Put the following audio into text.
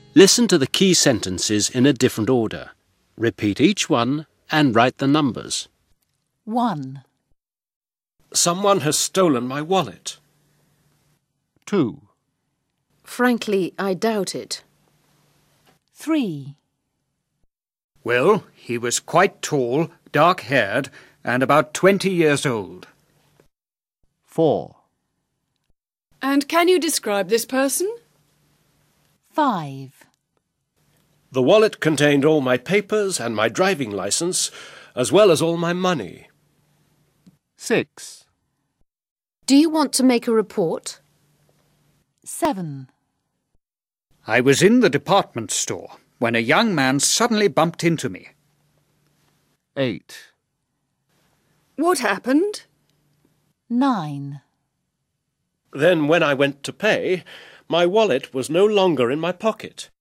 Listen to the key sentences in a different order. Repeat each one and write the numbers. 1, Someone has stolen my wallet. 2, Frankly, I doubt it. 3, Well, he was quite tall, dark-haired, and about 20 years old. 4, And can you describe this person? 5, The wallet contained all my papers and my driving licence, as well as all my money. 6, Do you want to make a report? 7, I was in the department store when a young man suddenly bumped into me. 8, What happened? 9, Then when I went to pay, my wallet was no longer in my pocket.